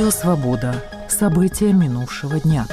Радио «Свобода». События минувшего дня.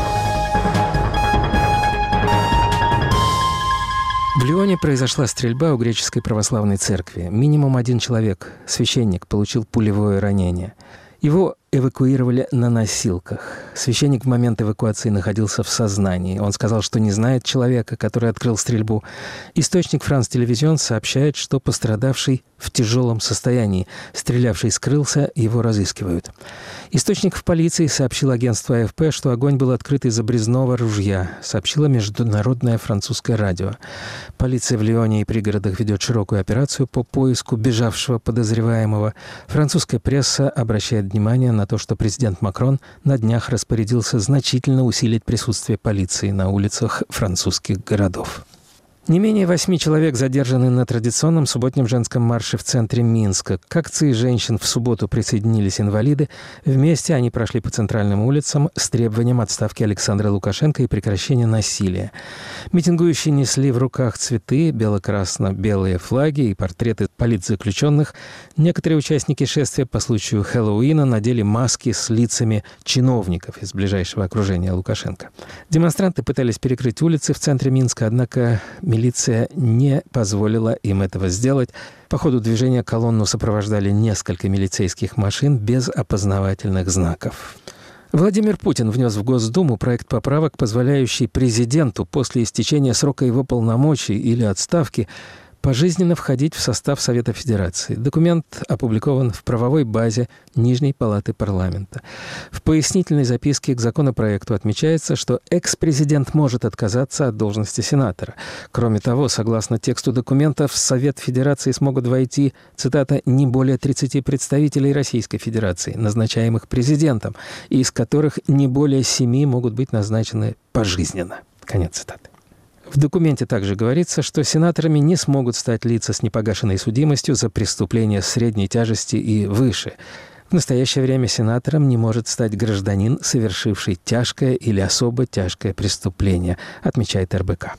В Лионе произошла стрельба у греческой православной церкви. Минимум один человек, священник, получил пулевое ранение. Его эвакуировали на носилках. Священник в момент эвакуации находился в сознании. Он сказал, что не знает человека, который открыл стрельбу. Источник «Франс Телевизион» сообщает, что пострадавший в тяжелом состоянии. Стрелявший скрылся, его разыскивают. Источник в полиции сообщил агентству АФП, что огонь был открыт из обрезного ружья, сообщило международное французское радио. Полиция в Лионе и пригородах ведет широкую операцию по поиску бежавшего подозреваемого. Французская пресса обращает внимание на то, что президент Макрон на днях распорядился значительно усилить присутствие полиции на улицах французских городов. Не менее 8 человек задержаны на традиционном субботнем женском марше в центре Минска. К акции женщин в субботу присоединились инвалиды. Вместе они прошли по центральным улицам с требованием отставки Александра Лукашенко и прекращения насилия. Митингующие несли в руках цветы, бело-красно-белые флаги и портреты политзаключенных. Некоторые участники шествия по случаю Хэллоуина надели маски с лицами чиновников из ближайшего окружения Лукашенко. Демонстранты пытались перекрыть улицы в центре Минска, однако милиция не позволила им этого сделать. По ходу движения колонну сопровождали несколько милицейских машин без опознавательных знаков. Владимир Путин внес в Госдуму проект поправок, позволяющий президенту после истечения срока его полномочий или отставки пожизненно входить в состав Совета Федерации. Документ опубликован в правовой базе Нижней палаты парламента. В пояснительной записке к законопроекту отмечается, что экс-президент может отказаться от должности сенатора. Кроме того, согласно тексту документа, в Совет Федерации смогут войти, цитата, «не более 30 представителей Российской Федерации, назначаемых президентом, и из которых не более 7 могут быть назначены пожизненно». Конец цитаты. В документе также говорится, что сенаторами не смогут стать лица с непогашенной судимостью за преступления средней тяжести и выше. В настоящее время сенатором не может стать гражданин, совершивший тяжкое или особо тяжкое преступление, отмечает РБК.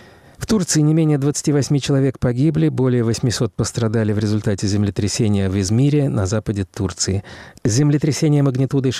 В Турции не менее 28 человек погибли, более 800 пострадали в результате землетрясения в Измире на западе Турции. Землетрясение магнитудой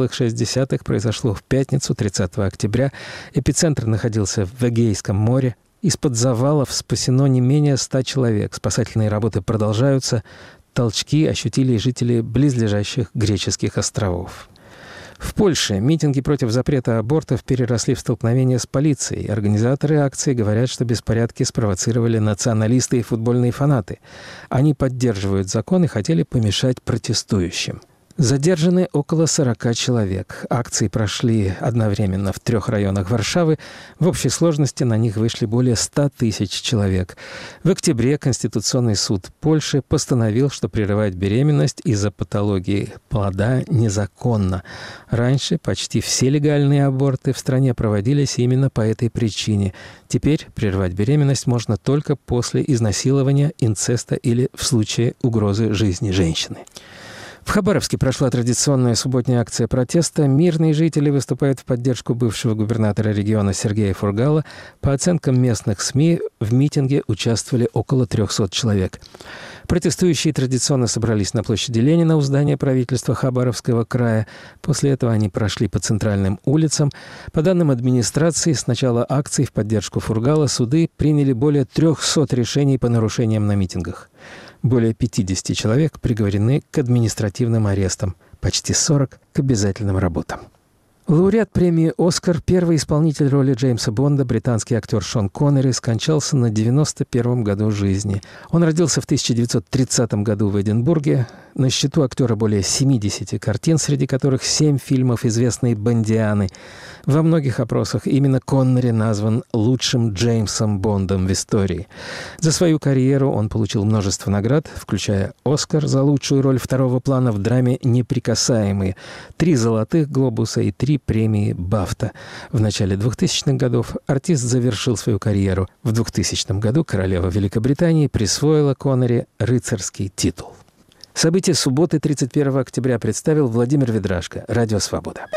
6,6 произошло в пятницу, 30 октября. Эпицентр находился в Эгейском море. Из-под завалов спасено не менее 100 человек. Спасательные работы продолжаются. Толчки ощутили и жители близлежащих греческих островов. В Польше митинги против запрета абортов переросли в столкновения с полицией. Организаторы акции говорят, что беспорядки спровоцировали националисты и футбольные фанаты. Они поддерживают закон и хотели помешать протестующим. Задержаны около 40 человек. Акции прошли одновременно в 3 районах Варшавы. В общей сложности на них вышли более 100 тысяч человек. В октябре Конституционный суд Польши постановил, что прерывать беременность из-за патологии плода незаконно. Раньше почти все легальные аборты в стране проводились именно по этой причине. Теперь прервать беременность можно только после изнасилования, инцеста или в случае угрозы жизни женщины. В Хабаровске прошла традиционная субботняя акция протеста. Мирные жители выступают в поддержку бывшего губернатора региона Сергея Фургала. По оценкам местных СМИ, в митинге участвовали около 300 человек. Протестующие традиционно собрались на площади Ленина у здания правительства Хабаровского края. После этого они прошли по центральным улицам. По данным администрации, с начала акции в поддержку Фургала суды приняли более 300 решений по нарушениям на митингах. Более 50 человек приговорены к административным арестам, почти 40 – к обязательным работам. Лауреат премии «Оскар», первый исполнитель роли Джеймса Бонда, британский актер Шон Коннери, скончался на 91-м году жизни. Он родился в 1930 году в Эдинбурге. На счету актера более 70 картин, среди которых 7 фильмов известной «Бондианы». Во многих опросах именно Коннери назван лучшим Джеймсом Бондом в истории. За свою карьеру он получил множество наград, включая «Оскар» за лучшую роль второго плана в драме «Неприкасаемые», 3 «Золотых глобуса» и 3 премии «Бафта». В начале 2000-х годов артист завершил свою карьеру. В 2000 году королева Великобритании присвоила Коннери рыцарский титул. События субботы, 31 октября, представил Владимир Ведрашко. Радио «Свобода».